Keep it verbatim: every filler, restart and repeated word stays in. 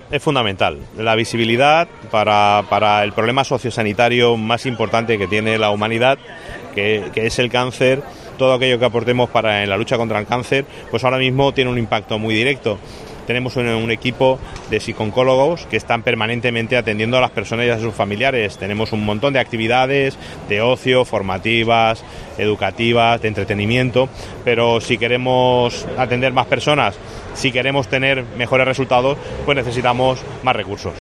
Es fundamental. La visibilidad para, para el problema sociosanitario más importante que tiene la humanidad, que, que es el cáncer. Todo aquello que aportemos para en la lucha contra el cáncer, pues ahora mismo tiene un impacto muy directo. Tenemos un, un equipo de psicooncólogos que están permanentemente atendiendo a las personas y a sus familiares. Tenemos un montón de actividades de ocio, formativas, educativas, de entretenimiento, pero si queremos atender más personas, si queremos tener mejores resultados, pues necesitamos más recursos.